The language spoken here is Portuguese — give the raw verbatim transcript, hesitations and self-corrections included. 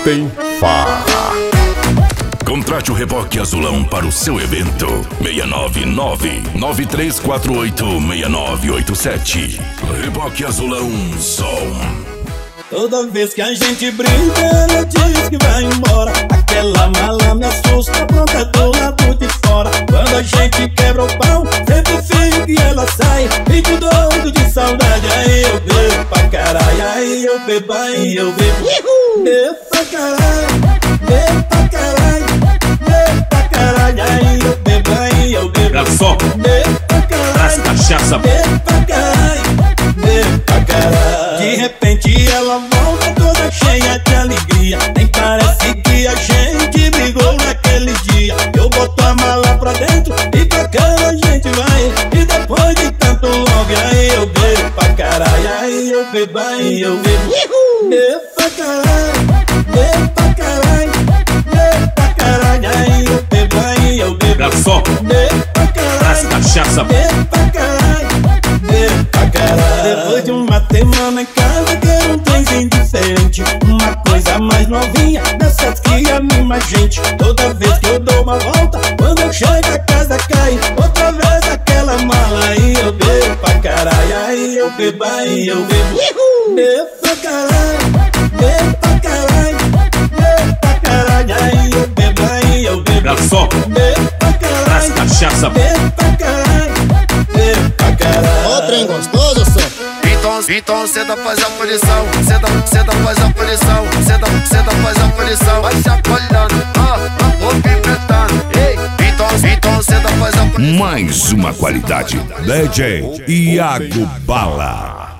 tem farra. Contrate o Reboque Azulão para o seu evento. seis nove nove, nove três quatro oito, seis nove oito sete. Reboque Azulão Som. Toda vez que a gente brinca, ela diz que vai embora. Aquela mala me assusta, pronta do lado de fora. Quando a gente quebra o pau, sempre fingo que ela sai. Fico doido de saudade, aí eu bebo pra caralho. Aí eu bebo, aí eu bebo. Bebo pra caralho, bebo pra caralho, bebo pra caralho. Aí eu bebo, aí eu bebo. Garçom, bebo pra caralho, traz cachaça. bebo pra caralho, bebo pra caralho. De repente ela volta toda cheia de alegria. Nem parece que a gente brigou naquele dia. Eu boto a mala pra dentro e pra cá a gente vai. E depois de tanto love, aí eu bebo pra caralho. Aí eu bebo, aí eu bebo. Bebo pra caralho, bebo pra caralho, bebo pra caralho. Aí eu bebo, aí eu bebo. Garçom, Bebo pra traz caralho, cachaça. bebo pra caralho, bebo pra caralho. Depois de uma semana em casa, quero um trenzinho diferente. Uma coisa mais novinha, dessas que anima a gente. Toda vez que eu dou uma volta, quando eu chego a casa cai outra vez aquela mala. Aí eu bebo pra caralho, aí eu bebo, aí eu bebo. Bebo pra caralho, bebo pra caralho, bebo pra caralho. Aí eu bebo, aí eu bebo. Garçom, Bebo pra traz caralho, cachaça. bebo pra caralho, bebo pra caralho. Ó, trem gostoso, só. Então, então senta, faz a posição. Senta, senta, faz a posição. Senta, senta, faz a posição. Vai chacoalhando, ah, ah, movimentando. Ei, então, então senta, faz a posição. Mais uma qualidade. D J Iago Bala.